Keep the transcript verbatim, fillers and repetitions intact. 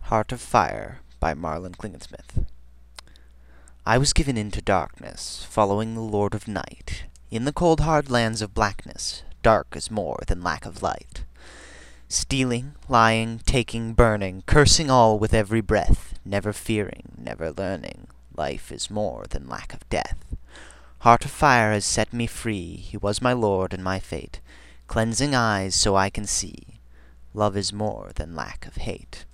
Heart of Fire by Marlon Klingensmith. I was given into darkness, following the Lord of Night. In the cold hard lands of blackness, dark is more than lack of light. Stealing, lying, taking, burning, cursing all with every breath, never fearing, never learning, life is more than lack of death. Heart of Fire has set me free, he was my Lord and my fate, cleansing eyes so I can see. Love is more than lack of hate.